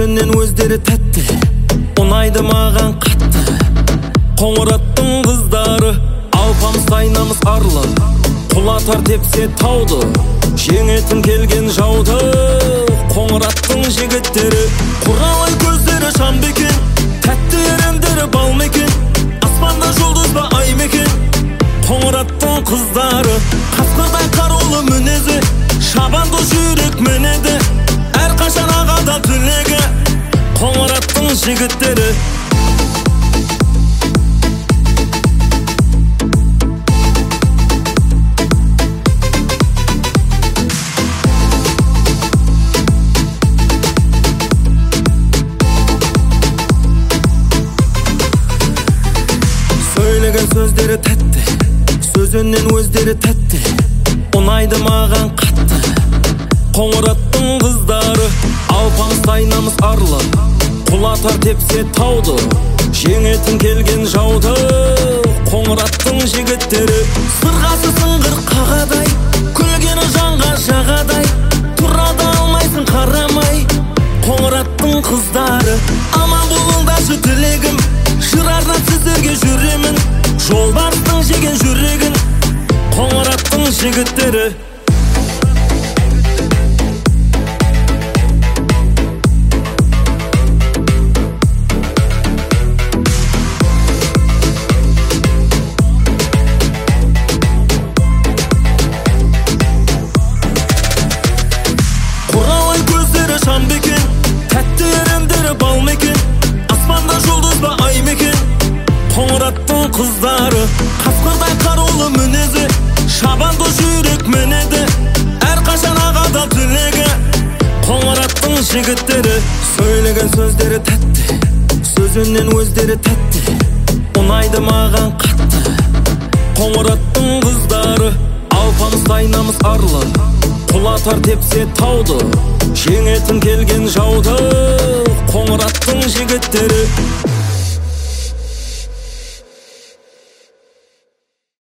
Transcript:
сөзінен өздері тәтті, ұнайды маған қатты. Қоңыраттың қыздары, алпамыс айнамыз арлы, құлатар тепсе тауды, жеңетін келген жауды. Қоңыраттың жігіттері, құралай көздері шам бекен, тәтті ерендері бал мекен, аспанда жұлдыз ба ай мекен. Қоңыраттың қыздары, қасқырдай қарулы мінезі, шабанды жүрек мінеді, әрқашан ағада тілегі. Қоңыраттың жігіттері, сөйлеген сөздері тәтті, сөзінен өздері тәтті, ұнайды маған қатты. Қоңыраттың қыздары, алпамыс айнамыз арлы, құлатар тепсе тауды, жеңетін келген жауды. Қоңыраттың жігіттері, сырғасы сыңғыр қағадай, күлгені жанға жағадай, тұрады алмайсың қарамай. Қоңыраттың қыздары, аман болыңдаршы тілегім, жырардан сіздерге жүремін, жолбарыстың жеген жүрегін. Қоңыраттың жігіттері, құралай көздері шам бекен, тәтті ерендері бал мекен, аспанда жұлдыз ба ай мекен. Қоңыраттың қыздары, қасқырдай қарулы мінезі, шабанды жүрек мінеді, әрқашан ағада тілегі. Қоңыраттың жігіттері, сөйлеген сөздері тәтті, сөзінен өздері тәтті, ұнайды маған қатты. Қоңыраттың қыздары, алпамыс айнамыз арлы, құлатар тепсе тауды, жеңетін келген жауды. Қоңыраттың жігіттері.